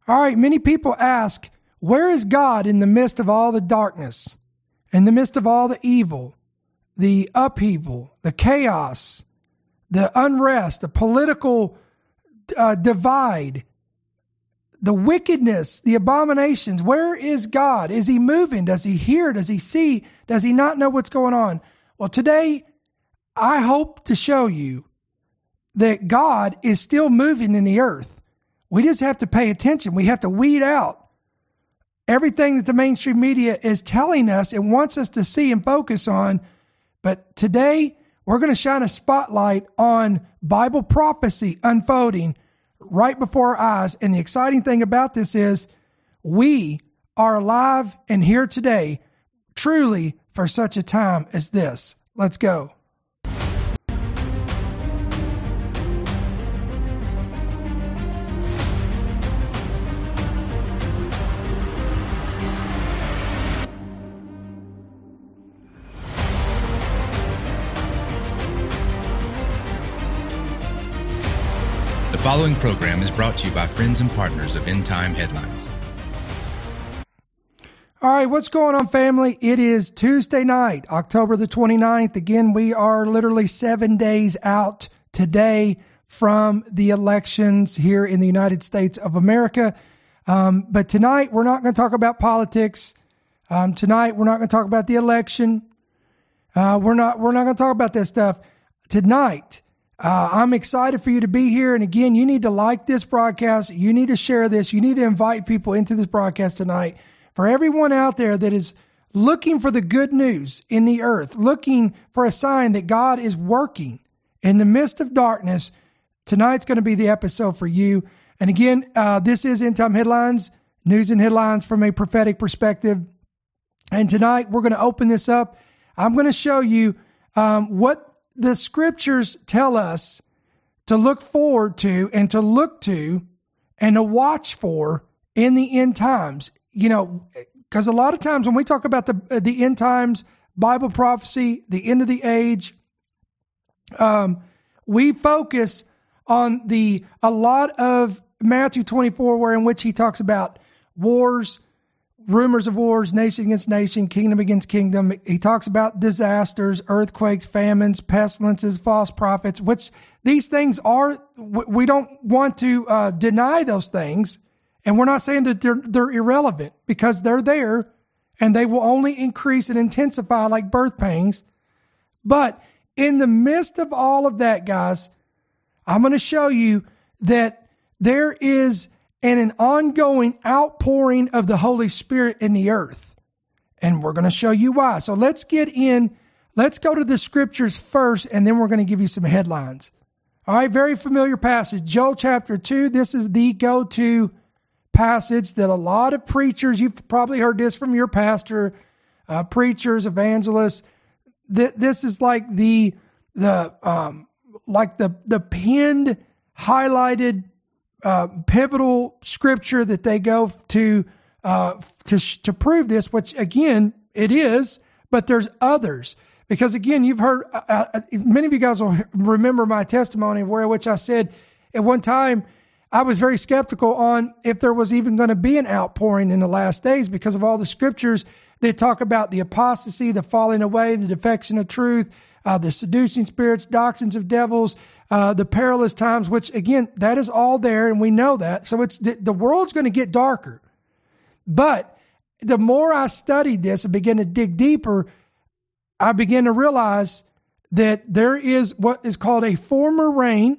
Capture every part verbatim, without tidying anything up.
All right, many people ask, where is God in the midst of all the darkness, in the midst of all the evil, the upheaval, the chaos, the unrest, the political uh, divide, the wickedness, the abominations? Where is God? Is he moving? Does he hear? Does he see? Does he not know what's going on? Well, today, I hope to show you that God is still moving in the earth. We just have to pay attention. We have to weed out everything that the mainstream media is telling us and wants us to see and focus on. But today, we're going to shine a spotlight on Bible prophecy unfolding right before our eyes. And the exciting thing about this is we are alive and here today, truly for such a time as this. Let's go. The following program is brought to you by friends and partners of End Time Headlines. All right, what's going on, family? It is Tuesday night, October the twenty-ninth. Again, we are literally seven days out today from the elections here in the United States of America. Um, but tonight, we're not going to talk about politics. Um, tonight, we're not going to talk about the election. Uh, we're not, we're not going to talk about that stuff. Tonight, Uh, I'm excited for you to be here. And again, you need to like this broadcast. You need to share this. You need to invite people into this broadcast tonight. For everyone out there that is looking for the good news in the earth, looking for a sign that God is working in the midst of darkness, tonight's going to be the episode for you. And again, uh, this is End Time Headlines, news and headlines from a prophetic perspective. And tonight we're going to open this up. I'm going to show you um, what the scriptures tell us to look forward to and to look to and to watch for in the end times. You know, because a lot of times when we talk about the the end times, Bible prophecy, the end of the age, um, we focus on the a lot of Matthew twenty-four, where in which he talks about wars, rumors of wars, nation against nation, kingdom against kingdom. He talks about disasters, earthquakes, famines, pestilences, false prophets, which these things are, we don't want to uh, deny those things. And we're not saying that they're, they're irrelevant, because they're there and they will only increase and intensify like birth pains. But in the midst of all of that, guys, I'm going to show you that there is and an ongoing outpouring of the Holy Spirit in the earth. And we're going to show you why. So let's get in. Let's go to the scriptures first, and then we're going to give you some headlines. All right, very familiar passage. Joel chapter two. This is the go-to passage that a lot of preachers, you've probably heard this from your pastor, uh, preachers, evangelists. Th- this is like the, the, um, like the, the pinned, highlighted, Uh, pivotal scripture that they go to uh, to to prove this, which again it is, but there's others, because again you've heard uh, uh, many of you guys will remember my testimony where which I said at one time I was very skeptical on if there was even going to be an outpouring in the last days because of all the scriptures that talk about the apostasy, the falling away, the defection of truth, uh, the seducing spirits, doctrines of devils. Uh, the perilous times, which again, that is all there, and we know that. So it's the world's going to get darker. But the more I studied this and began to dig deeper, I began to realize that there is what is called a former rain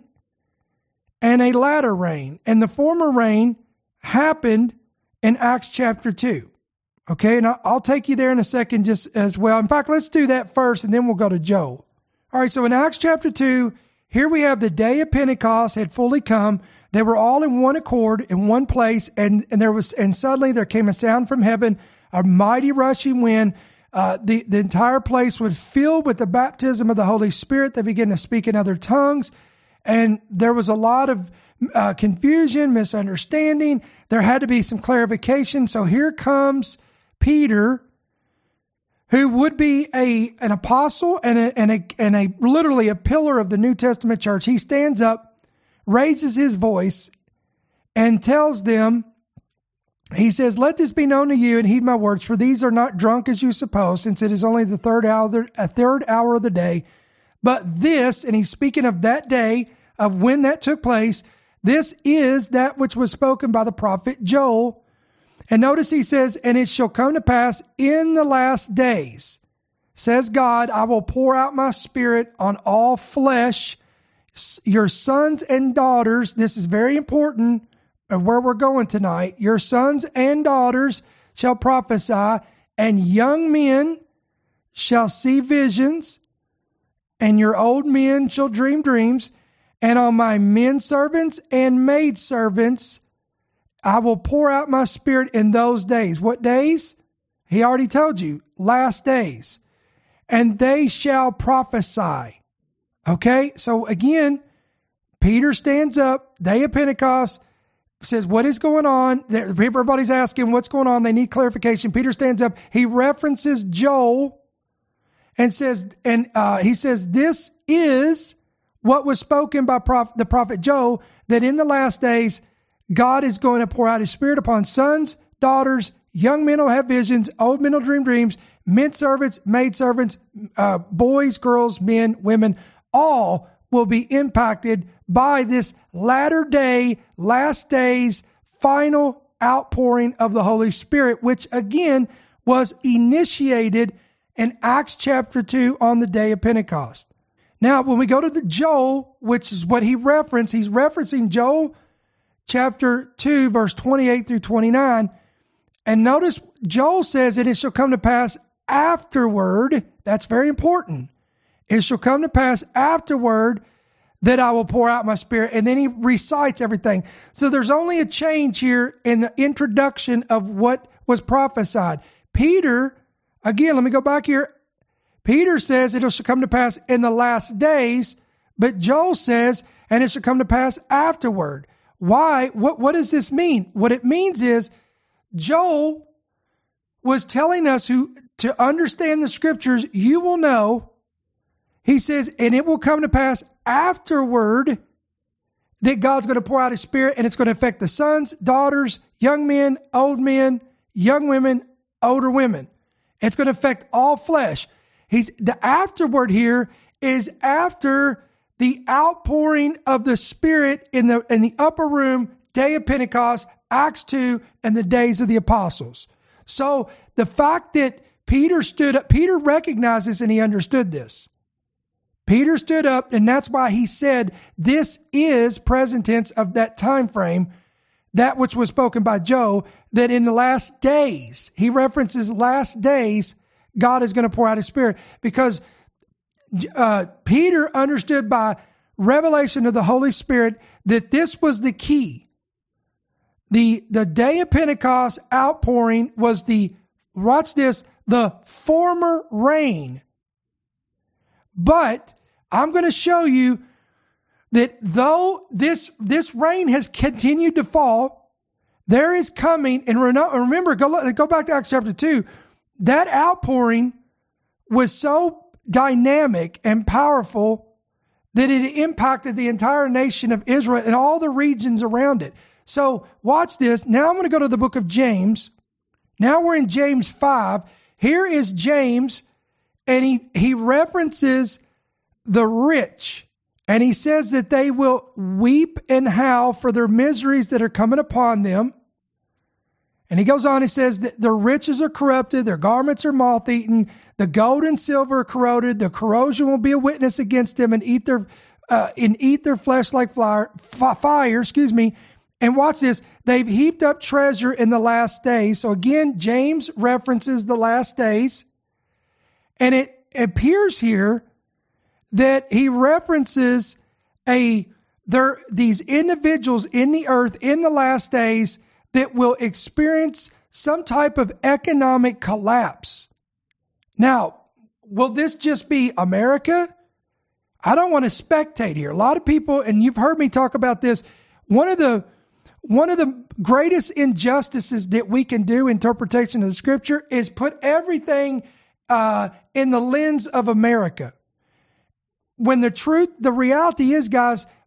and a latter rain. And the former rain happened in Acts chapter two. Okay, and I'll take you there in a second just as well. In fact, let's do that first, and then we'll go to Joel. All right, so in Acts chapter two, here we have the day of Pentecost had fully come. They were all in one accord in one place, and, and there was and suddenly there came a sound from heaven, a mighty rushing wind. Uh, the, the entire place was filled with the baptism of the Holy Spirit. They began to speak in other tongues, and there was a lot of uh, confusion, misunderstanding. There had to be some clarification. So here comes Peter, who would be a an apostle and a, and a and a literally a pillar of the New Testament church. He stands up, raises his voice, and tells them he says, let this be known to you and heed my words, for these are not drunk as you suppose, since it is only the third hour, a third hour of the day. But this, and he's speaking of that day, of when that took place, this is that which was spoken by the prophet Joel. And notice he says, and it shall come to pass in the last days, says God, I will pour out my spirit on all flesh. Your sons and daughters, this is very important of where we're going tonight. Your sons and daughters shall prophesy, and young men shall see visions, and your old men shall dream dreams. And on my men servants and maid servants, I will pour out my spirit in those days. What days? He already told you, last days. And they shall prophesy. Okay, so again, Peter stands up, day of Pentecost, says, what is going on? Everybody's asking what's going on. They need clarification. Peter stands up. He references Joel and says, and uh, he says, this is what was spoken by prof- the prophet Joel, that in the last days, God is going to pour out his spirit upon sons, daughters, young men will have visions, old men will dream dreams, men servants, maid servants, uh, boys, girls, men, women, all will be impacted by this latter day, last days, final outpouring of the Holy Spirit, which again was initiated in Acts chapter two on the day of Pentecost. Now, when we go to the Joel, which is what he referenced, he's referencing Joel chapter two, verse twenty-eight through twenty-nine. And notice Joel says that it shall come to pass afterward. That's very important. It shall come to pass afterward that I will pour out my spirit. And then he recites everything. So there's only a change here in the introduction of what was prophesied. Peter, again, let me go back here. Peter says it shall come to pass in the last days, but Joel says, and it shall come to pass afterward. Why? What, what does this mean? What it means is Joel was telling us who to understand the scriptures, you will know, he says, and it will come to pass afterward that God's going to pour out his spirit, and it's going to affect the sons, daughters, young men, old men, young women, older women. It's going to affect all flesh. He's the afterward here is after the outpouring of the Spirit in the in the upper room, day of Pentecost, Acts two, and the days of the apostles. So the fact that Peter stood up, Peter recognizes and he understood this. Peter stood up, and that's why he said this is present tense of that time frame, that which was spoken by Joel, that in the last days, he references last days, God is going to pour out his spirit, because uh, Peter understood by revelation of the Holy Spirit that this was the key. The, the day of Pentecost outpouring was the, watch this, the former rain. But I'm going to show you that though this, this rain has continued to fall, there is coming, and remember, go, go back to Acts chapter two, that outpouring was so dynamic and powerful that it impacted the entire nation of Israel and all the regions around it. So watch this. Now I'm going to go to the book of James. Now we're in James five. Here is James, and he, he references the rich, and he says that they will weep and howl for their miseries that are coming upon them. And he goes on, he says that their riches are corrupted, their garments are moth-eaten, the gold and silver are corroded, the corrosion will be a witness against them and eat their uh, and eat their flesh like fire, fire, excuse me. And watch this, they've heaped up treasure in the last days. So again, James references the last days. And it appears here that he references a there these individuals in the earth in the last days that will experience some type of economic collapse. Now, will this just be America? I don't want to spectate here. A lot of people, and you've heard me talk about this, one of the one of the greatest injustices that we can do in interpretation of the scripture is put everything uh, in the lens of America. When the truth, the reality is, guys,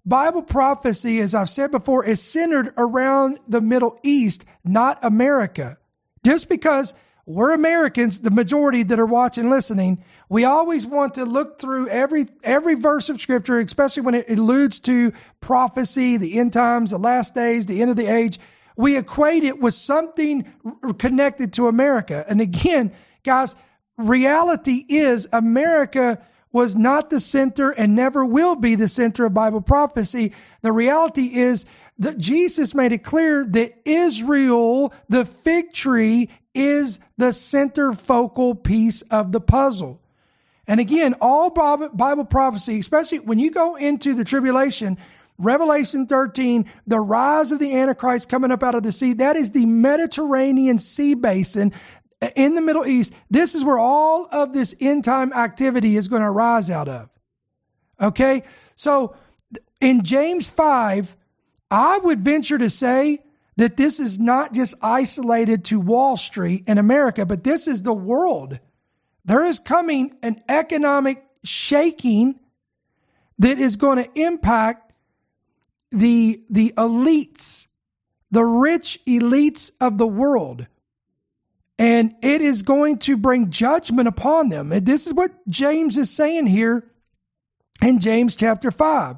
Bible prophecy, as I've said before, is centered around the Middle East, not America. Just because we're Americans, the majority that are watching, listening, we always want to look through every every verse of Scripture, especially when it alludes to prophecy, the end times, the last days, the end of the age. We equate it with something connected to America. And again, guys, reality is America was not the center and never will be the center of Bible prophecy. The reality is that Jesus made it clear that Israel, the fig tree, is the center focal piece of the puzzle. And again, all Bible prophecy, especially when you go into the tribulation, Revelation thirteen, the rise of the Antichrist coming up out of the sea, that is the Mediterranean Sea basin in the Middle East. This is where all of this end time activity is going to rise out of. Okay? So in James five, I would venture to say that this is not just isolated to Wall Street in America, but this is the world. There is coming an economic shaking that is going to impact the, the elites, the rich elites of the world. And it is going to bring judgment upon them. And this is what James is saying here in James chapter five.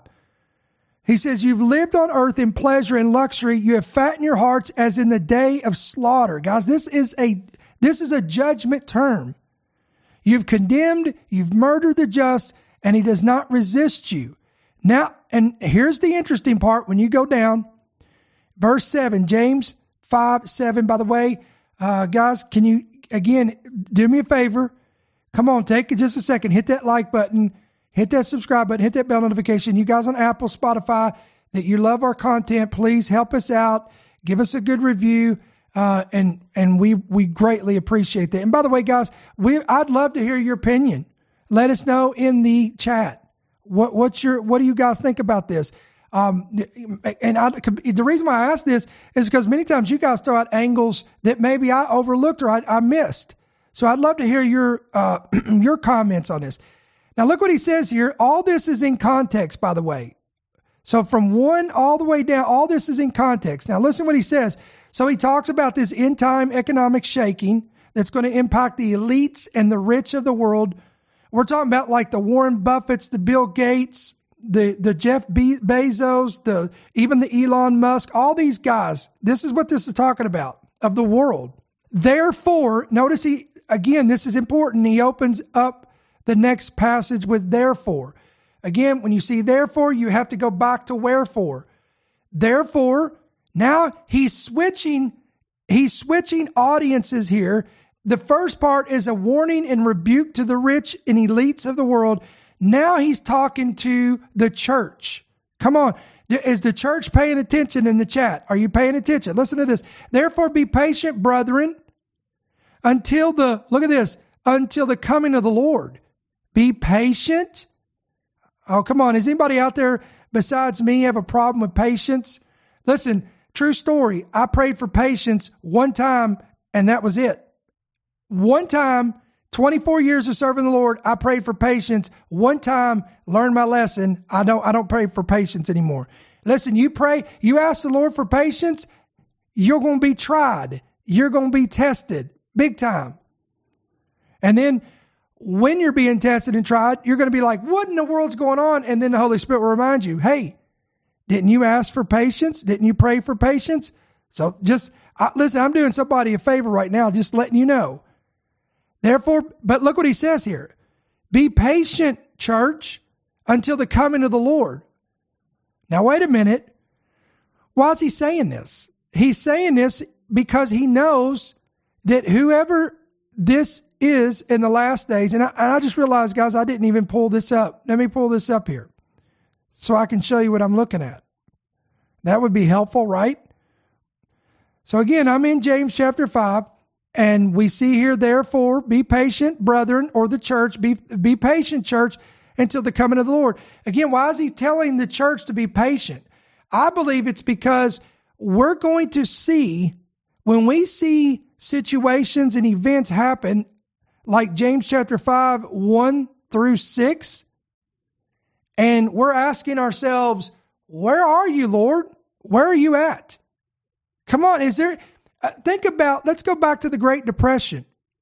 He says, you've lived on earth in pleasure and luxury. You have fattened your hearts as in the day of slaughter. Guys, this is a, this is a judgment term. You've condemned, you've murdered the just, and he does not resist you. Now, and here's the interesting part when you go down. Verse seven, James five, seven, by the way, Uh, guys, can you, again, do me a favor? Come on, take just a second. Hit that like button. Hit that subscribe button. Hit that bell notification. You guys on Apple, Spotify, that you love our content, please help us out. Give us a good review. Uh, and, and we, we greatly appreciate that. And by the way, guys, we, I'd love to hear your opinion. Let us know in the chat. What, what's your, what do you guys think about this? Um, and I, the reason why I ask this is because many times you guys throw out angles that maybe I overlooked or I, I missed. So I'd love to hear your, uh, your comments on this. Now look what he says here. All this is in context, by the way. So from one all the way down, all this is in context. Now listen what he says. So he talks about this end time economic shaking that's going to impact the elites and the rich of the world. We're talking about like the Warren Buffetts, the Bill Gates, the, the Jeff Be- Bezos, the, even the Elon Musk, all these guys. This is what this is talking about of the world. Therefore, notice he, again, this is important. He opens up the next passage with therefore. Again, when you see therefore, you have to go back to wherefore. Therefore, now he's switching, he's switching audiences here. The first part is a warning and rebuke to the rich and elites of the world. Now he's talking to the church. Come on. Is the church paying attention in the chat? Are you paying attention? Listen to this. Therefore be patient, brethren, until the, look at this, until the coming of the Lord. Be patient. Oh, come on. Is anybody out there besides me have a problem with patience? Listen, true story. I prayed for patience one time and that was it. One time, twenty-four years of serving the Lord, I prayed for patience. One time, learned my lesson. I don't, I don't pray for patience anymore. Listen, you pray, you ask the Lord for patience, you're going to be tried. You're going to be tested big time. And then when you're being tested and tried, you're going to be like, what in the world's going on? And then the Holy Spirit will remind you, hey, didn't you ask for patience? Didn't you pray for patience? So just, uh, listen, I'm doing somebody a favor right now, just letting you know. Therefore, but look what he says here. Be patient, church, until the coming of the Lord. Now, wait a minute. Why is he saying this? He's saying this because he knows that whoever this is in the last days, and I, and I just realized, guys, I didn't even pull this up. Let me pull this up here so I can show you what I'm looking at. That would be helpful, right? So again, I'm in James chapter five. And we see here, therefore, be patient, brethren, or the church, be, be patient, church, until the coming of the Lord. Again, why is he telling the church to be patient? I believe it's because we're going to see, when we see situations and events happen, like James chapter five, one through six, and we're asking ourselves, where are you, Lord? Where are you at? Come on, is there, uh, think about, let's go back to the Great Depression.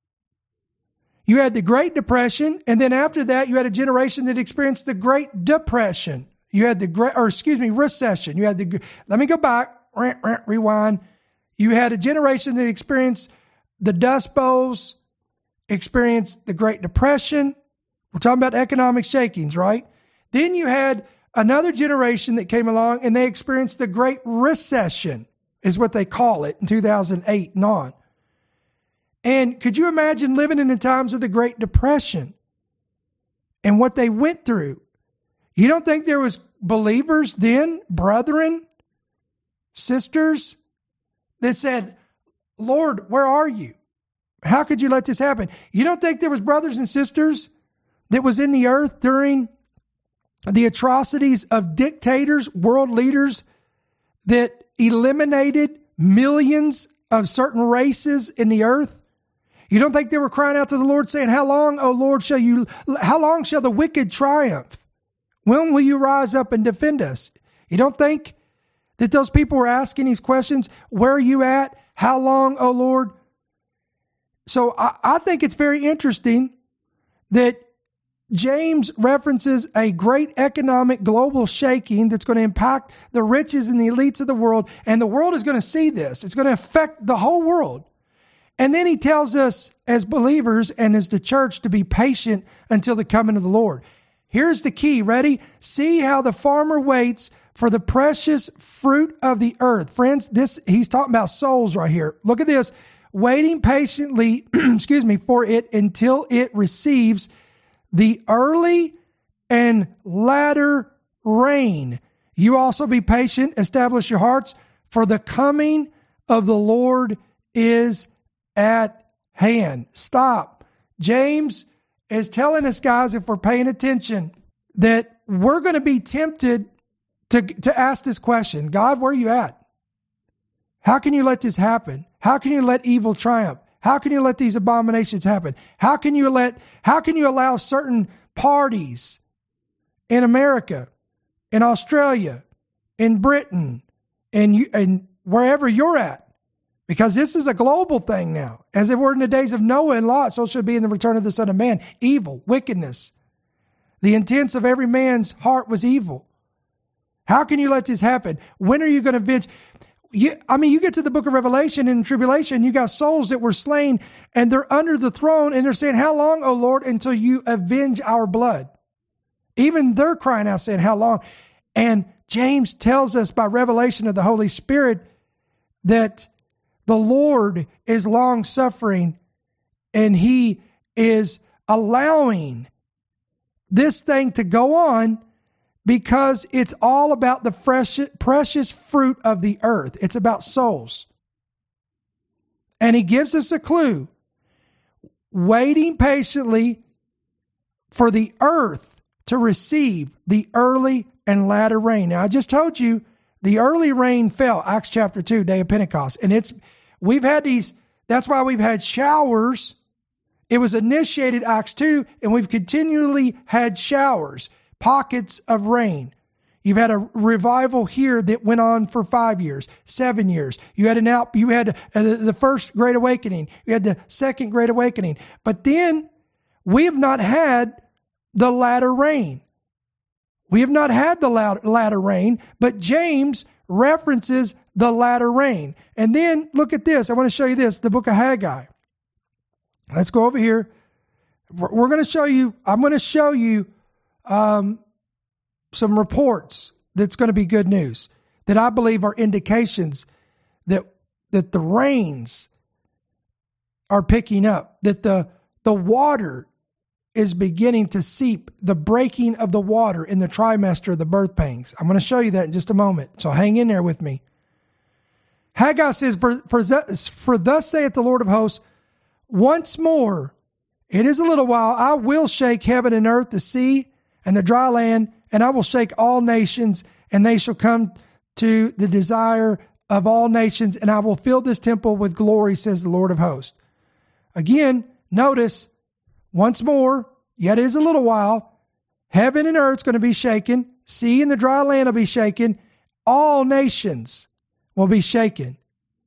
You had the Great Depression, and then after that, you had a generation that experienced the Great Depression. You had the great, or excuse me, recession. You had the, let me go back, rewind. You had a generation that experienced the Dust Bowls, experienced the Great Depression. We're talking about economic shakings, right? Then you had another generation that came along and they experienced the Great Recession, is what they call it, in two thousand eight and on. And could you imagine living in the times of the Great Depression and what they went through? You don't think there was believers then, brethren, sisters, that said, Lord, where are you? How could you let this happen? You don't think there was brothers and sisters that was in the earth during the atrocities of dictators, world leaders that eliminated millions of certain races in the earth? You don't think they were crying out to the Lord saying, how long, O Lord, shall you, how long shall the wicked triumph? When will you rise up and defend us? You don't think that those people were asking these questions? Where are you at? How long, O Lord? So I, I think it's very interesting that James references a great economic global shaking that's going to impact the riches and the elites of the world. And the world is going to see this. It's going to affect the whole world. And then he tells us as believers and as the church to be patient until the coming of the Lord. Here's the key. Ready? See how the farmer waits for the precious fruit of the earth. Friends, this he's talking about souls right here. Look at this. Waiting patiently, excuse me, for it until it receives the early and latter rain. You also be patient, establish your hearts, for the coming of the Lord is at hand. Stop. James is telling us, guys, if we're paying attention, that we're going to be tempted to, to ask this question. God, where are you at? How can you let this happen? How can you let evil triumph? How can you let these abominations happen? How can you let, how can you allow certain parties in America, in Australia, in Britain, and you, and wherever you're at? Because this is a global thing now. As it were in the days of Noah and Lot, so shall it be in the return of the Son of Man. Evil, wickedness. The intents of every man's heart was evil. How can you let this happen? When are you going to avenge? You, I mean, you get to the book of Revelation and tribulation, you got souls that were slain and they're under the throne and they're saying, how long, O Lord, until you avenge our blood? Even they're crying out saying, how long? And James tells us by revelation of the Holy Spirit that the Lord is long suffering and he is allowing this thing to go on because it's all about the fresh, precious fruit of the earth. It's about souls. And he gives us a clue. Waiting patiently for the earth to receive the early and latter rain. Now, I just told you the early rain fell, Acts chapter two, day of Pentecost. And it's, we've had these, that's why we've had showers. It was initiated Acts two, and we've continually had showers. Pockets of rain. You've had a revival here that went on for five years, seven years. You had an out, you had the first Great Awakening. You had the second Great Awakening. But then we have not had the latter rain. We have not had the latter rain, but James references the latter rain. And then look at this. I want to show you this, the book of Haggai. Let's go over here. We're going to show you, I'm going to show you Um, some reports that's going to be good news that I believe are indications that that the rains are picking up, that the the water is beginning to seep, the breaking of the water in the trimester of the birth pangs. I'm going to show you that in just a moment, so hang in there with me. Haggai says, for, for, for thus saith the Lord of hosts, once more, it is a little while, I will shake heaven and earth, the sea, and the dry land, and I will shake all nations, and they shall come to the desire of all nations, and I will fill this temple with glory, says the Lord of hosts. Again, notice, once more, yet it is a little while, Heaven and earth's going to be shaken. Sea and the dry land will be shaken. All nations will be shaken.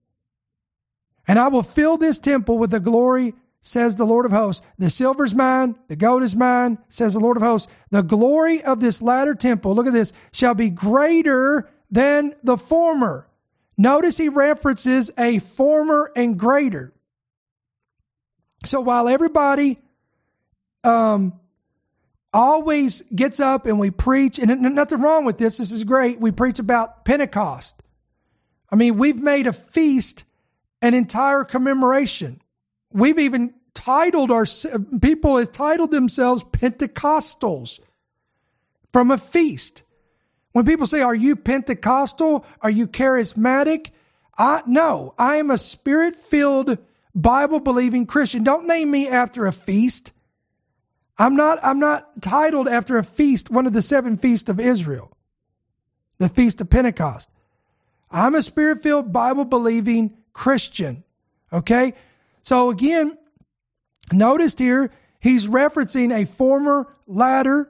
And I will fill this temple with the glory, says the Lord of hosts. The silver's mine, the gold is mine, says the Lord of hosts. The glory of this latter temple, look at this, shall be greater than the former. Notice he references a former and greater. So while everybody um, always gets up and we preach, and nothing wrong with this, this is great, we preach about Pentecost. I mean, we've made a feast an entire commemoration. We've even titled our, people have titled themselves Pentecostals from a feast. When people say, are you Pentecostal? Are you charismatic? I, no, I am a spirit-filled, Bible-believing Christian. Don't name me after a feast. I'm not, I'm not titled after a feast, one of the seven feasts of Israel, the Feast of Pentecost. I'm a spirit-filled, Bible-believing Christian. Okay? So again, notice here, he's referencing a former ladder.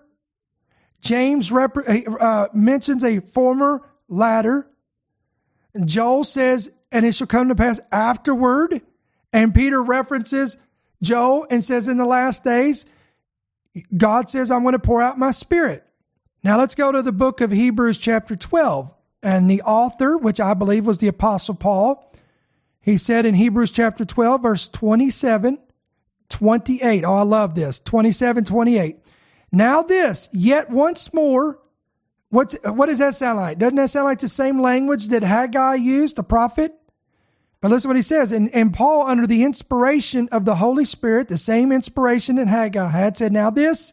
James rep- uh, mentions a former ladder. And Joel says, and it shall come to pass afterward. And Peter references Joel and says, in the last days, God says, I'm going to pour out my spirit. Now let's go to the book of Hebrews chapter twelve. And the author, which I believe was the Apostle Paul, he said in Hebrews chapter twelve, verse twenty-seven, twenty-eight. Oh, I love this. twenty-seven, twenty-eight. Now this, yet once more, what's, what does that sound like? Doesn't that sound like the same language that Haggai used, the prophet? But listen to what he says. And, and Paul, under the inspiration of the Holy Spirit, the same inspiration that Haggai had, said, now this,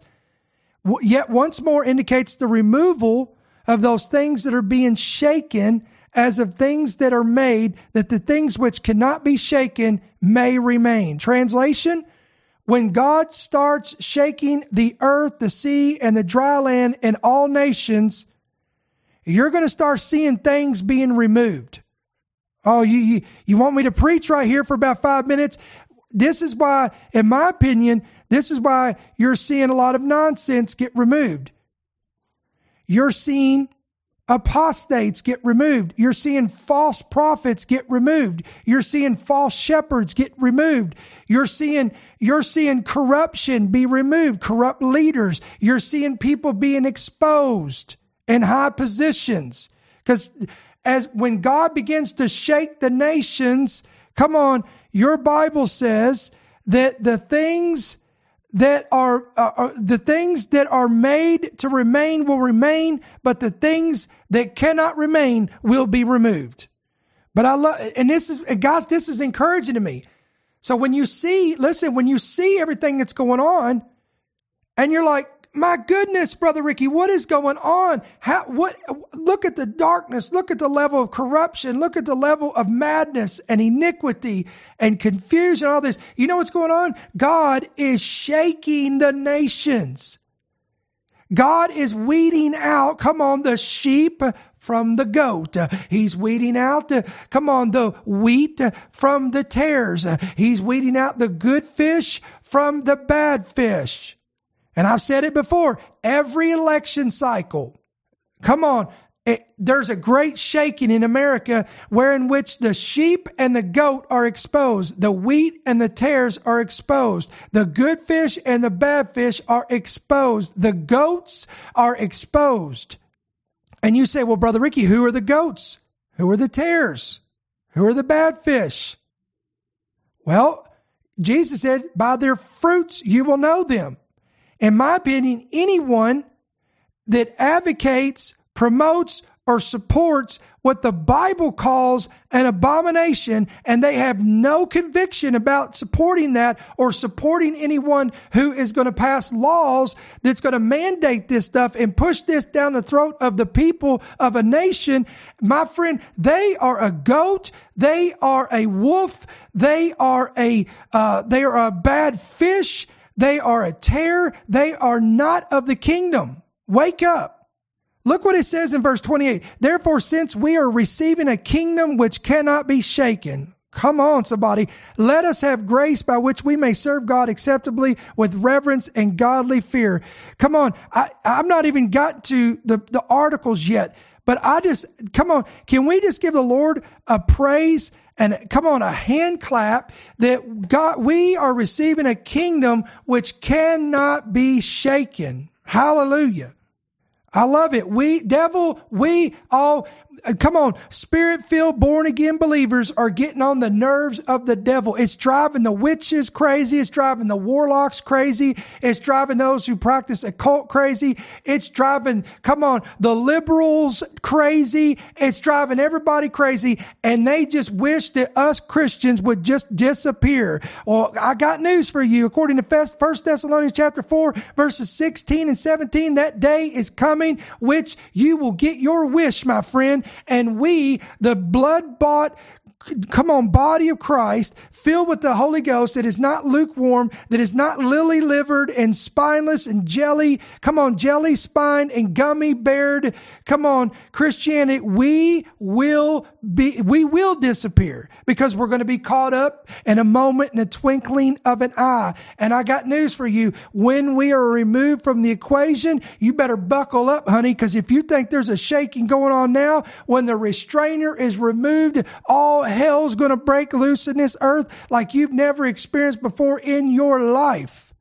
yet once more indicates the removal of those things that are being shaken as of things that are made, that the things which cannot be shaken may remain. Translation, when God starts shaking the earth, the sea, and the dry land and all nations, you're going to start seeing things being removed. Oh, you, you, you want me to preach right here for about five minutes? This is why, in my opinion, this is why you're seeing a lot of nonsense get removed. You're seeing apostates get removed. You're seeing false prophets get removed. You're seeing false shepherds get removed. You're seeing, you're seeing corruption be removed, corrupt leaders. You're seeing people being exposed in high positions. Because as when God begins to shake the nations, come on, your Bible says that the things that are, uh, are the things that are made to remain will remain, but the things that cannot remain will be removed. But I love, and this is, guys, this is encouraging to me. So when you see, listen, when you see everything that's going on, and you're like, my goodness, Brother Ricky, what is going on? How, what, look at the darkness. Look at the level of corruption. Look at the level of madness and iniquity and confusion, all this. You know what's going on? God is shaking the nations. God is weeding out, come on, the sheep from the goat. He's weeding out, the, come on, the wheat from the tares. He's weeding out the good fish from the bad fish. And I've said it before, every election cycle, come on, it, there's a great shaking in America wherein which the sheep and the goat are exposed. The wheat and the tares are exposed. The good fish and the bad fish are exposed. The goats are exposed. And you say, well, Brother Ricky, who are the goats? Who are the tares? Who are the bad fish? Well, Jesus said, by their fruits you will know them. In my opinion, anyone that advocates, promotes, or supports what the Bible calls an abomination, and they have no conviction about supporting that or supporting anyone who is going to pass laws that's going to mandate this stuff and push this down the throat of the people of a nation, my friend, they are a goat, they are a wolf, they are a uh, they are a bad fish, they are a terror, they are not of the kingdom. Wake up. Look what it says in verse twenty-eight. Therefore, since we are receiving a kingdom which cannot be shaken. Come on, somebody. Let us have grace by which we may serve God acceptably with reverence and godly fear. Come on. I, I've not even got to the, the articles yet, but I just, come on. Can we just give the Lord a praise and come on, a hand clap that God, we are receiving a kingdom which cannot be shaken. Hallelujah. I love it. We, devil, we all, come on, spirit-filled, born-again believers are getting on the nerves of the devil. It's driving the witches crazy. It's driving the warlocks crazy. It's driving those who practice occult crazy. It's driving, come on, the liberals crazy. It's driving everybody crazy. And they just wish that us Christians would just disappear. Well, I got news for you. According to First Thessalonians chapter four, verses sixteen and seventeen, that day is coming which you will get your wish, my friend. And we, the blood-bought, come on, body of Christ, filled with the Holy Ghost, that is not lukewarm, that is not lily-livered and spineless and jelly, come on, jelly spined and gummy beared, come on, Christianity, we will be, we will disappear because we're going to be caught up in a moment, in a twinkling of an eye. And I got news for you. When we are removed from the equation, you better buckle up, honey, because if you think there's a shaking going on now, when the restrainer is removed, all hell's going to break loose in this earth like you've never experienced before in your life.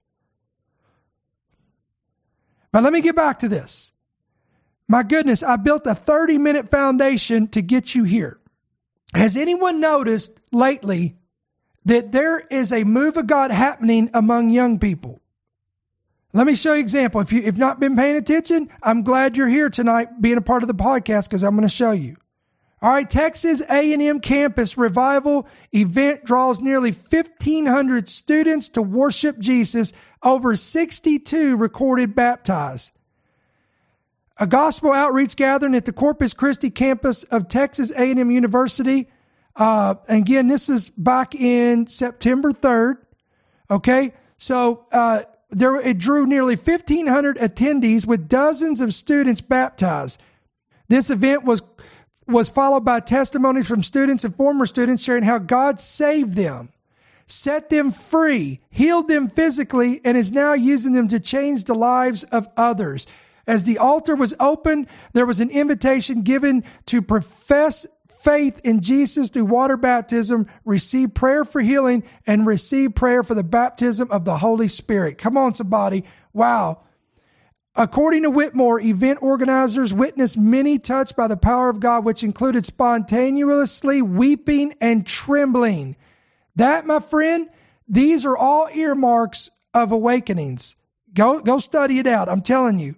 But let me get back to this. My goodness, I built a thirty minute foundation to get you here. Has anyone noticed lately that there is a move of God happening among young people? Let me show you an example. If you've not been paying attention, I'm glad you're here tonight being a part of the podcast because I'm going to show you. All right, Texas A and M campus revival event draws nearly fifteen hundred students to worship Jesus, over sixty-two recorded baptized. A gospel outreach gathering at the Corpus Christi campus of Texas A and M University. Uh, again, this is back in September third. Okay, so uh, there it drew nearly fifteen hundred attendees with dozens of students baptized. This event was was followed by testimonies from students and former students sharing how God saved them, set them free, healed them physically, and is now using them to change the lives of others. As the altar was opened, there was an invitation given to profess faith in Jesus through water baptism, receive prayer for healing, and receive prayer for the baptism of the Holy Spirit. Come on, somebody. Wow. According to Whitmore, event organizers witnessed many touched by the power of God, which included spontaneously weeping and trembling. That, my friend, these are all earmarks of awakenings. Go, go study it out. I'm telling you.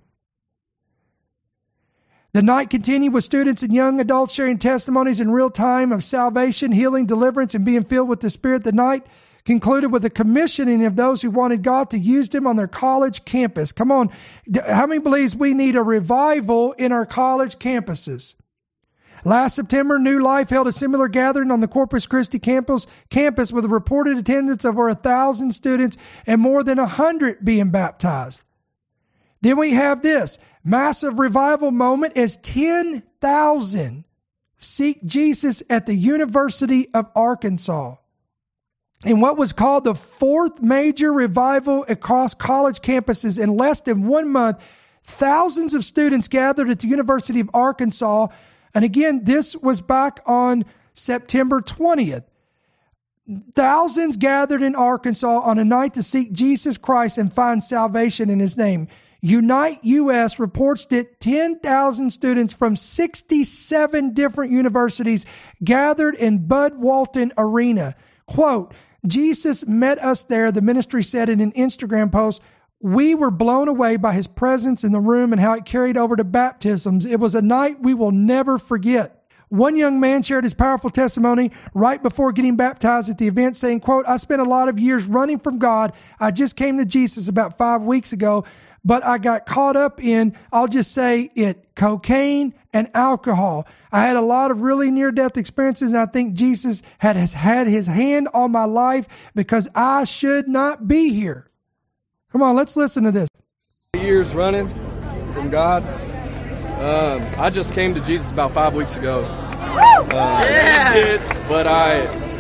The night continued with students and young adults sharing testimonies in real time of salvation, healing, deliverance, and being filled with the Spirit. The night concluded with a commissioning of those who wanted God to use them on their college campus. Come on. How many believes we need a revival in our college campuses? Last September, New Life held a similar gathering on the Corpus Christi campus, campus with a reported attendance of over a thousand students and more than a hundred being baptized. Then we have this massive revival moment as ten thousand seek Jesus at the University of Arkansas. In what was called the fourth major revival across college campuses in less than one month, thousands of students gathered at the University of Arkansas. And again, this was back on September twentieth. Thousands gathered in Arkansas on a night to seek Jesus Christ and find salvation in his name. Unite U S reports that ten thousand students from sixty-seven different universities gathered in Bud Walton Arena. Quote, Jesus met us there, the ministry said in an Instagram post. We were blown away by his presence in the room and how it carried over to baptisms. It was a night we will never forget. One young man shared his powerful testimony right before getting baptized at the event, saying, quote, I spent a lot of years running from God. I just came to Jesus about five weeks ago, but I got caught up in, I'll just say it, cocaine and alcohol. I had a lot of really near-death experiences, and I think Jesus had, has had his hand on my life because I should not be here. Come on, let's listen to this. Years running from God. Um, I just came to Jesus about five weeks ago. Uh, yeah. But I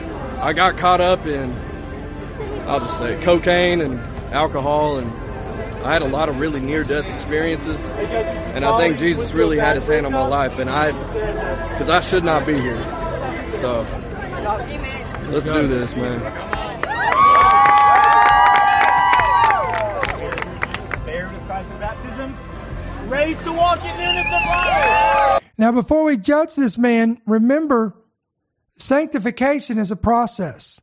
I got caught up in, I'll just say, cocaine and alcohol, and I had a lot of really near-death experiences, and I think Jesus really had his hand on my life, and I, because I should not be here. So, let's do this, man. Buried with Christ in baptism, raised to walk in newness of life. Now, before we judge this man, remember, sanctification is a process.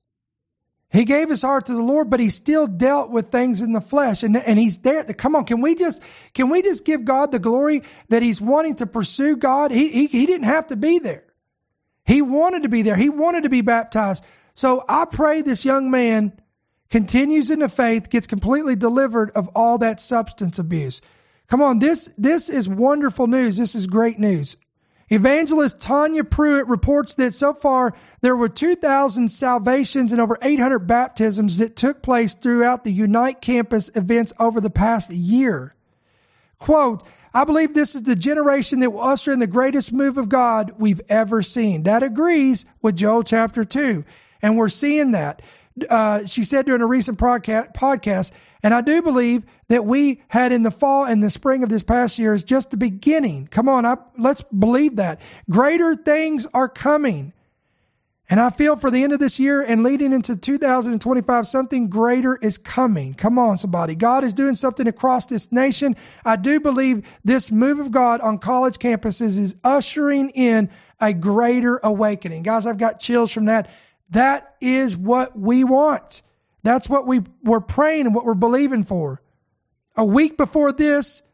He gave his heart to the Lord, but he still dealt with things in the flesh. And, and he's there. Come on, can we just can we just give God the glory that he's wanting to pursue God? He, he, he didn't have to be there. He wanted to be there. He wanted to be baptized. So I pray this young man continues in the faith, gets completely delivered of all that substance abuse. Come on, this, this is wonderful news. This is great news. Evangelist Tanya Pruitt reports that so far there were two thousand salvations and over eight hundred baptisms that took place throughout the Unite campus events over the past year. Quote, I believe this is the generation that will usher in the greatest move of God we've ever seen. That agrees with Joel chapter two. And we're seeing that. Uh, she said during a recent podcast, podcast, and I do believe that we had in the fall and the spring of this past year is just the beginning. Come on, I, let's believe that. Greater things are coming. And I feel for the end of this year and leading into two thousand twenty-five, something greater is coming. Come on, somebody. God is doing something across this nation. I do believe this move of God on college campuses is ushering in a greater awakening. Guys, I've got chills from that. That is what we want. That's what we were praying and what we're believing for. A week before this,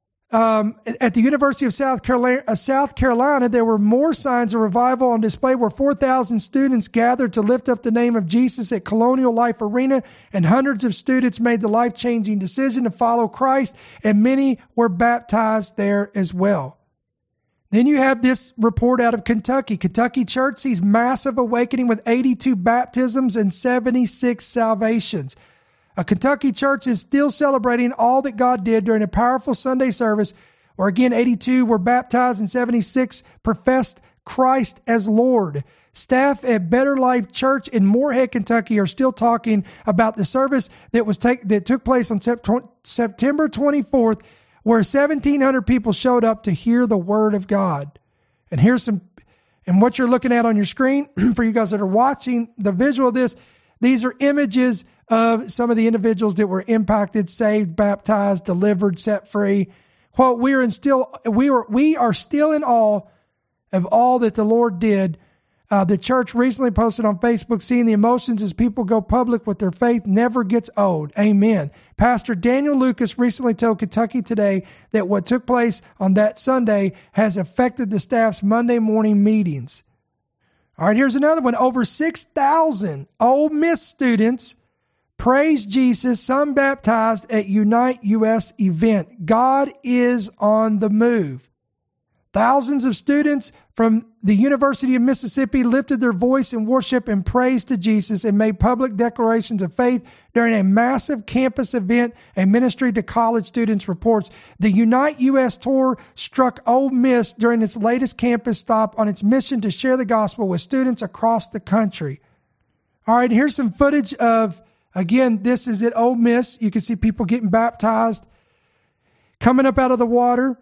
um, at the University of South Carolina, uh, South Carolina, there were more signs of revival on display where four thousand students gathered to lift up the name of Jesus at Colonial Life Arena, and hundreds of students made the life-changing decision to follow Christ, and many were baptized there as well. Then you have this report out of Kentucky. Kentucky Church sees massive awakening with eighty-two baptisms and seventy-six salvations. A Kentucky church is still celebrating all that God did during a powerful Sunday service where, again, eighty-two were baptized and seventy-six professed Christ as Lord. Staff at Better Life Church in Moorhead, Kentucky are still talking about the service that was take, that took place on September twenty-fourth, where seventeen hundred people showed up to hear the word of God. And here's some, and what you're looking at on your screen, for you guys that are watching the visual of this, these are images of some of the individuals that were impacted, saved, baptized, delivered, set free. Quote, we are in still, we are, we are still in awe of all that the Lord did. Uh, the church recently posted on Facebook, seeing the emotions as people go public with their faith never gets old. Amen. Pastor Daniel Lucas recently told Kentucky Today that what took place on that Sunday has affected the staff's Monday morning meetings. All right, here's another one. Over six thousand Ole Miss students praised Jesus, some baptized at Unite U S event. God is on the move. Thousands of students from the University of Mississippi lifted their voice in worship and praise to Jesus and made public declarations of faith during a massive campus event, a ministry to college students reports. The Unite U S tour struck Ole Miss during its latest campus stop on its mission to share the gospel with students across the country. All right, here's some footage of, again, this is at Ole Miss. You can see people getting baptized, coming up out of the water.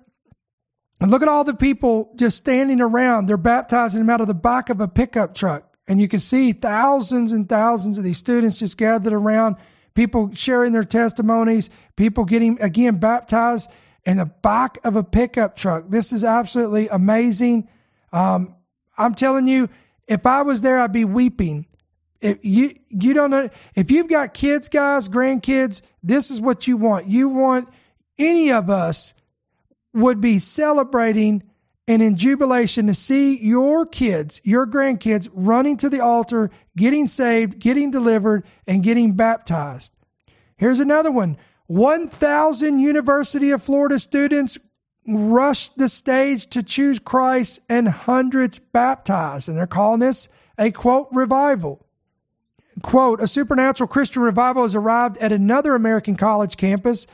And look at all the people just standing around. They're baptizing them out of the back of a pickup truck. And you can see thousands and thousands of these students just gathered around, people sharing their testimonies, people getting, again, baptized in the back of a pickup truck. This is absolutely amazing. Um, I'm telling you, if I was there, I'd be weeping. If you, you don't know, if you've got kids, guys, grandkids, this is what you want. You want any of us would be celebrating and in jubilation to see your kids, your grandkids running to the altar, getting saved, getting delivered, and getting baptized. Here's another one. one thousand University of Florida students rushed the stage to choose Christ and hundreds baptized. And they're calling this a, quote, revival. Quote, a supernatural Christian revival has arrived at another American college campus.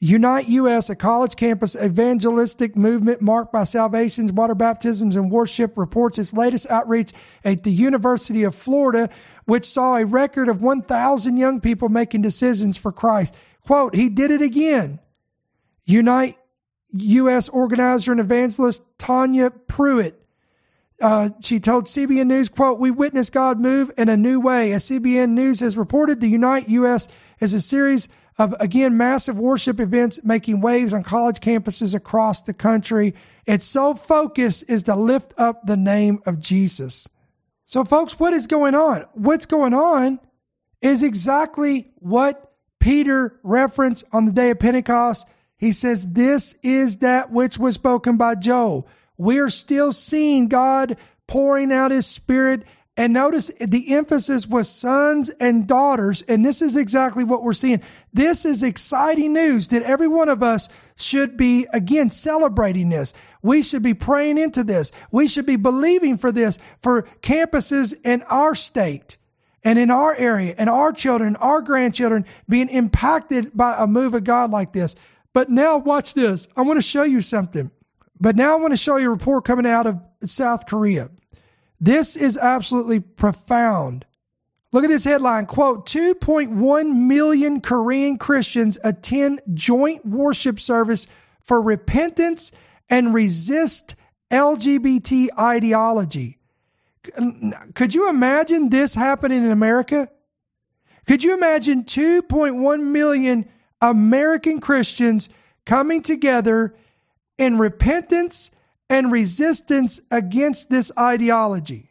Unite U S, a college campus evangelistic movement marked by salvations, water baptisms, and worship, reports its latest outreach at the University of Florida, which saw a record of one thousand young people making decisions for Christ. Quote, he did it again. Unite U S organizer and evangelist Tanya Pruitt. Uh, she told C B N News, quote, we witnessed God move in a new way. As C B N News has reported, the Unite U S is a series of, again, massive worship events making waves on college campuses across the country. Its sole focus is to lift up the name of Jesus. So, folks, what is going on? What's going on is exactly what Peter referenced on the day of Pentecost. He says, this is that which was spoken by Joel. We are still seeing God pouring out his Spirit. And notice the emphasis was sons and daughters. And this is exactly what we're seeing. This is exciting news that every one of us should be, again, celebrating this. We should be praying into this. We should be believing for this, for campuses in our state and in our area and our children, our grandchildren being impacted by a move of God like this. But now watch this. I want to show you something. But now I want to show you a report coming out of South Korea. This is absolutely profound. Look at this headline, quote, two point one million Korean Christians attend joint worship service for repentance and resist L G B T ideology. Could you imagine this happening in America? Could you imagine two point one million American Christians coming together in repentance and resistance against this ideology?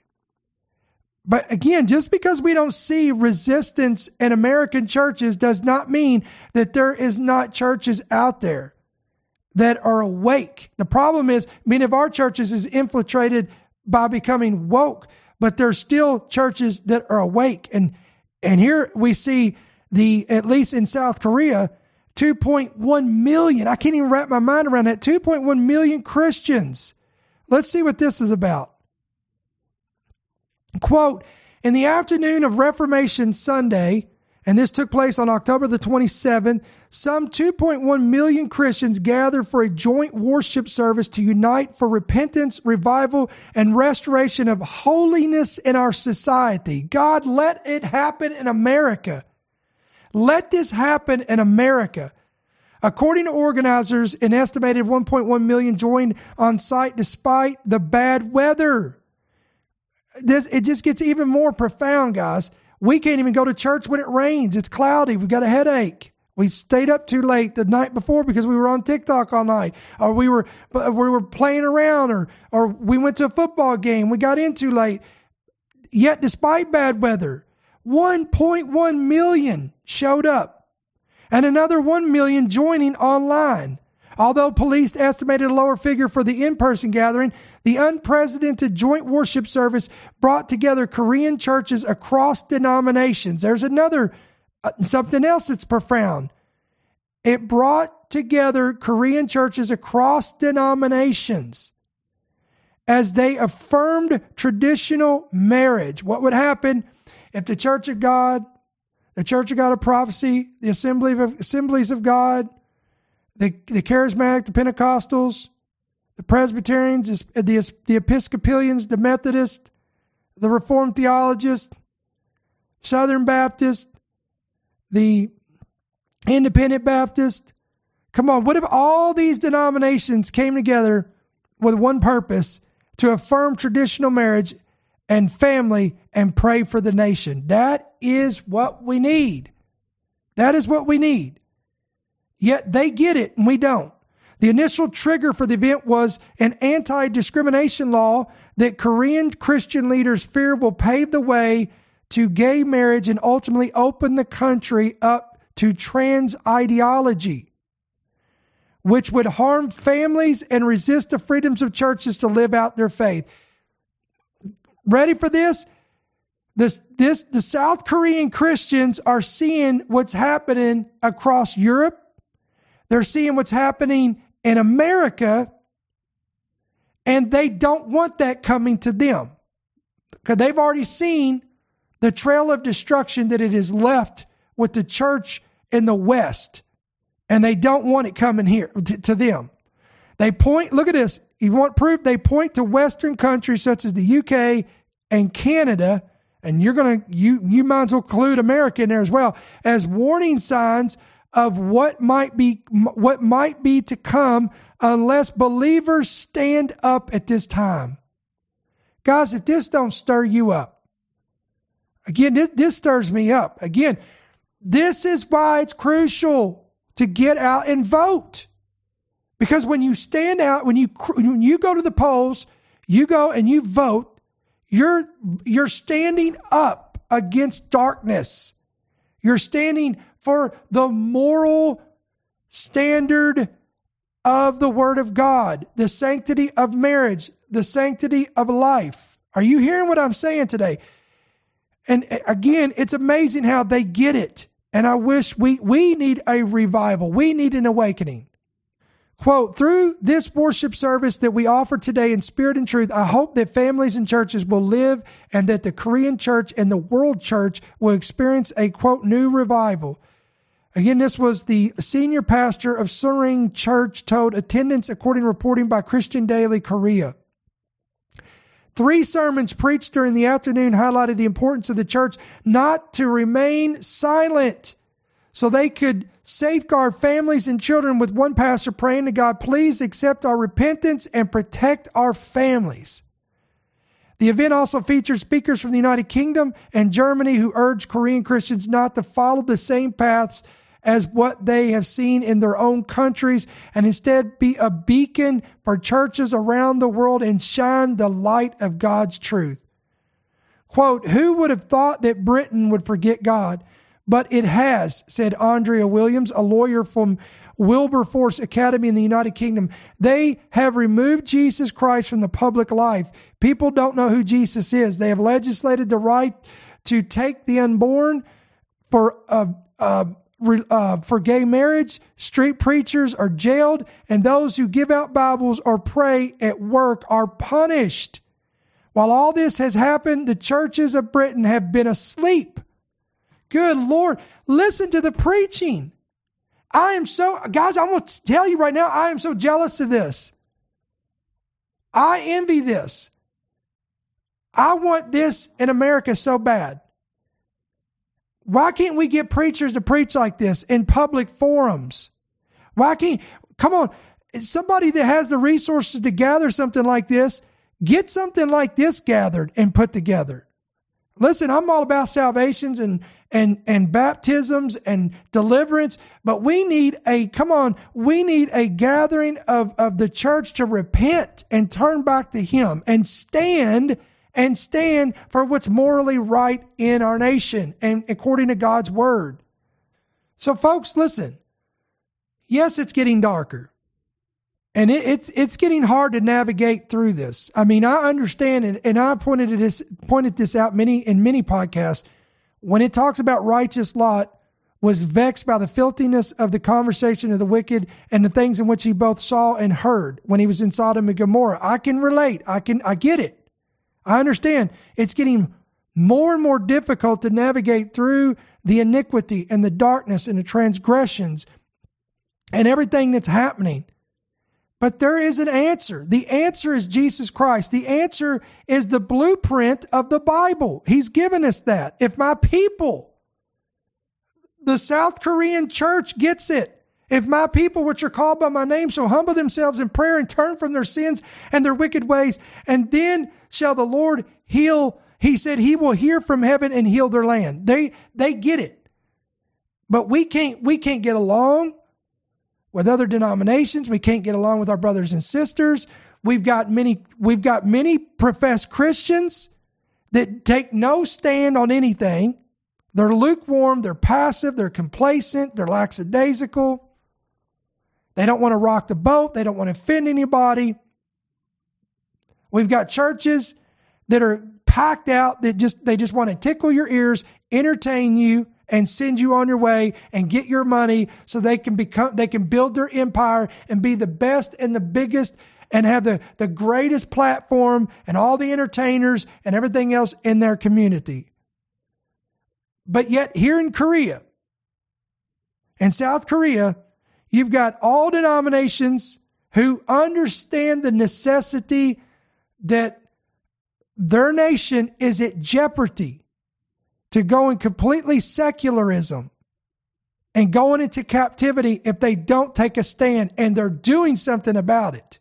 But again, just because we don't see resistance in American churches does not mean that there is not churches out there that are awake. The problem is, many of our churches is infiltrated by becoming woke, but there's still churches that are awake. And and here we see the, at least in South Korea, two point one million. I can't even wrap my mind around that. two point one million Christians. Let's see what this is about. Quote, in the afternoon of Reformation Sunday, and this took place on October the twenty-seventh, some two point one million Christians gathered for a joint worship service to unite for repentance, revival, and restoration of holiness in our society. God, let it happen in America. Let this happen in America. According to organizers, an estimated one point one million joined on site despite the bad weather. This, it just gets even more profound, guys. We can't even go to church when it rains. It's cloudy. We've got a headache. We stayed up too late the night before because we were on TikTok all night, or we were we were playing around, or or we went to a football game. We got in too late. Yet, despite bad weather, one point one million showed up, and another one million joining online. Although police estimated a lower figure for the in-person gathering, the unprecedented joint worship service brought together Korean churches across denominations. There's another, uh, something else that's profound. It brought together Korean churches across denominations as they affirmed traditional marriage. What would happen if the Church of God, the Church of God of Prophecy, the Assembly of Assemblies of God, the, the Charismatic, the Pentecostals, the Presbyterians, the, the Episcopalians, the Methodists, the Reformed Theologists, Southern Baptist, the Independent Baptist. Come on, what if all these denominations came together with one purpose, to affirm traditional marriage and family and pray for the nation? That is what we need. That is what we need. Yet they get it and we don't. The initial trigger for the event was an anti-discrimination law that Korean Christian leaders fear will pave the way to gay marriage and ultimately open the country up to trans ideology, which would harm families and resist the freedoms of churches to live out their faith. Ready for this? This, this, the South Korean Christians are seeing what's happening across Europe. They're seeing what's happening in America, and they don't want that coming to them because they've already seen the trail of destruction that it has left with the church in the West And they don't want it coming here to, to them. They point, look at this. You want proof? They point to Western countries such as the U K and Canada, and you're going to, you, you might as well include America in there as well, as warning signs of what might be, what might be to come unless believers stand up at this time. Guys, if this don't stir you up, again, this, this stirs me up. Again, this is why it's crucial to get out and vote. Because when you stand out, when you when you go to the polls, you go and you vote, you're you're standing up against darkness. You're standing for the moral standard of the Word of God, the sanctity of marriage, the sanctity of life. Are you hearing what I'm saying today? And again, it's amazing how they get it. And I wish we, we need a revival. We need an awakening. Quote, through this worship service that we offer today in spirit and truth, I hope that families and churches will live and that the Korean church and the world church will experience a, quote, new revival. Again, this was the senior pastor of Suring Church told attendance according to reporting by Christian Daily Korea. Three sermons preached during the afternoon highlighted the importance of the church not to remain silent so they could safeguard families and children, with one pastor praying to God, please accept our repentance and protect our families. The event also featured speakers from the United Kingdom and Germany who urged Korean Christians not to follow the same paths as what they have seen in their own countries, and instead be a beacon for churches around the world and shine the light of God's truth. Quote, who would have thought that Britain would forget God? But it has, said Andrea Williams, a lawyer from Wilberforce Academy in the United Kingdom. They have removed Jesus Christ from the public life. People don't know who Jesus is. They have legislated the right to take the unborn for uh, uh, uh, for gay marriage. Street preachers are jailed, and those who give out Bibles or pray at work are punished. While all this has happened, the churches of Britain have been asleep. Good Lord, listen to the preaching. I am so, guys, I'm going to tell you right now, I am so jealous of this. I envy this. I want this in America so bad. Why can't we get preachers to preach like this in public forums? Why can't, come on, somebody that has the resources to gather something like this, get something like this gathered and put together. Listen, I'm all about salvations and and and baptisms and deliverance, but we need a, come on, we need a gathering of, of the church to repent and turn back to Him and stand and stand for what's morally right in our nation and according to God's Word. So folks, listen, yes, it's getting darker. And it, it's it's getting hard to navigate through this. I mean, I understand, and, and I pointed this pointed this out many in many podcasts. When it talks about righteous Lot was vexed by the filthiness of the conversation of the wicked and the things in which he both saw and heard when he was in Sodom and Gomorrah. I can relate. I can I get it. I understand. It's getting more and more difficult to navigate through the iniquity and the darkness and the transgressions and everything that's happening. But there is an answer. The answer is Jesus Christ. The answer is the blueprint of the Bible. He's given us that. If my people, the South Korean church gets it. If my people, which are called by my name, shall humble themselves in prayer and turn from their sins and their wicked ways, and then shall the Lord heal. He said he will hear from heaven and heal their land. They, they get it. But we can't, we can't get along with other denominations. We can't get along with our brothers and sisters. We've got many, we've got many professed Christians that take no stand on anything. They're lukewarm, they're passive, they're complacent, they're lackadaisical. They don't want to rock the boat. They don't want to offend anybody. We've got churches that are packed out that just, they just want to tickle your ears, entertain you, and send you on your way and get your money so they can become, they can build their empire and be the best and the biggest and have the, the greatest platform and all the entertainers and everything else in their community. But yet here in Korea, in South Korea, You've got all denominations who understand the necessity that their nation is at jeopardy to going completely secularism and going into captivity if they don't take a stand, and they're doing something about it.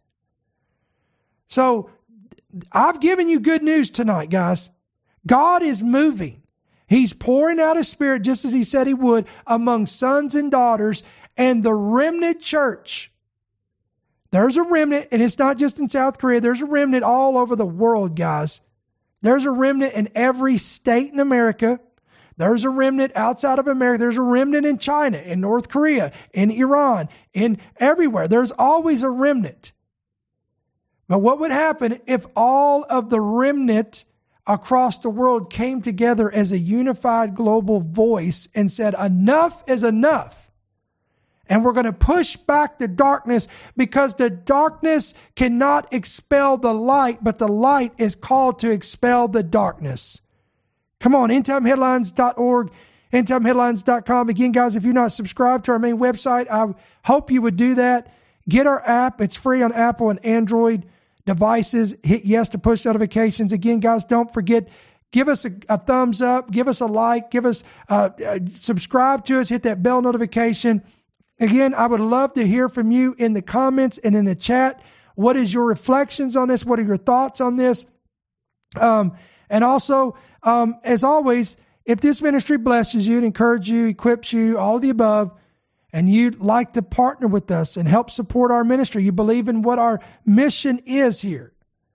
So I've given you good news tonight, guys. God is moving. He's pouring out His Spirit just as He said He would among sons and daughters, and the remnant church. There's a remnant, and it's not just in South Korea. There's a remnant all over the world, guys. There's a remnant in every state in America. There's a remnant outside of America. There's a remnant in China, in North Korea, in Iran, in everywhere. There's always a remnant. But what would happen if all of the remnant across the world came together as a unified global voice and said, enough is enough? And we're going to push back the darkness, because the darkness cannot expel the light, but the light is called to expel the darkness. Come on, end time headlines dot org, end time headlines dot com. Again, guys, if you're not subscribed to our main website, I hope you would do that. Get our app. It's free on Apple and Android devices. Hit yes to push notifications. Again, guys, don't forget, give us a, a thumbs up, give us a like, give us uh, uh, subscribe to us, hit that bell notification. Again, I would love to hear from you in the comments and in the chat. What is your reflections on this? What are your thoughts on this? Um, and also, um, as always, if this ministry blesses you, it encourages you, equips you, all of the above, and you'd like to partner with us and help support our ministry, you believe in what our mission is here,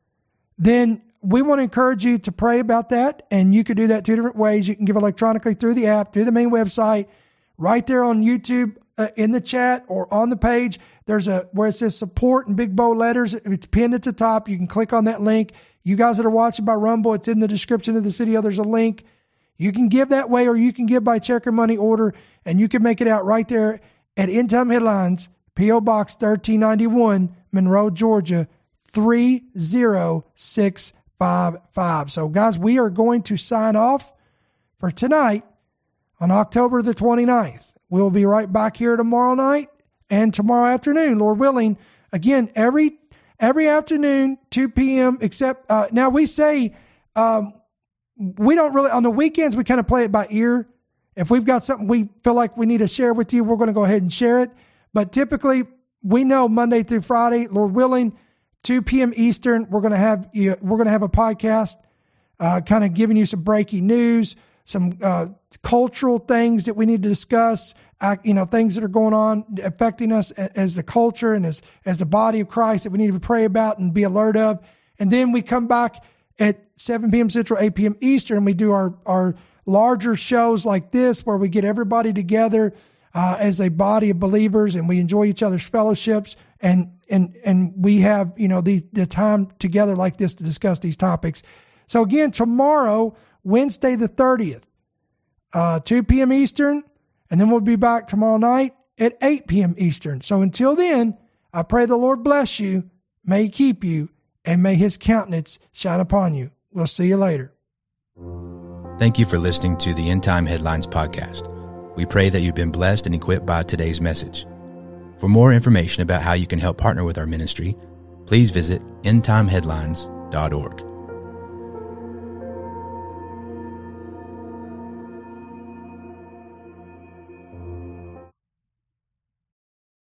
then we want to encourage you to pray about that. And you can do that two different ways. You can give electronically through the app, through the main website, right there on YouTube, uh, in the chat or on the page. There's a, where it says support in big bold letters. It's pinned at the top. You can click on that link. You guys that are watching by Rumble, it's in the description of this video. There's a link. You can give that way, or you can give by check or money order, and you can make it out right there at End Time Headlines, P O Box thirteen ninety-one, Monroe, Georgia, three zero six five five. So, guys, we are going to sign off for tonight on October the twenty-ninth. We'll be right back here tomorrow night and tomorrow afternoon, Lord willing. Again, every every afternoon, two p.m., except uh, now we say um, we don't really, on the weekends, we kind of play it by ear. If we've got something we feel like we need to share with you, we're going to go ahead and share it. But typically, we know Monday through Friday, Lord willing, two p.m. Eastern, we're going to have we're going to have a podcast, uh, kind of giving you some breaking news, some uh, cultural things that we need to discuss, uh, you know, things that are going on affecting us as the culture and as as the body of Christ that we need to pray about and be alert of. And then we come back at seven p.m. Central, eight p.m. Eastern, and we do our our larger shows like this, where we get everybody together uh, as a body of believers, and we enjoy each other's fellowships, and and and we have, you know, the the time together like this to discuss these topics. So again, tomorrow, Wednesday the thirtieth, uh, two p.m. Eastern, and then we'll be back tomorrow night at eight p.m. Eastern. So until then, I pray the Lord bless you, may He keep you, and may His countenance shine upon you. We'll see you later. Thank you for listening to the End Time Headlines podcast. We pray that you've been blessed and equipped by today's message. For more information about how you can help partner with our ministry, please visit end time headlines dot org.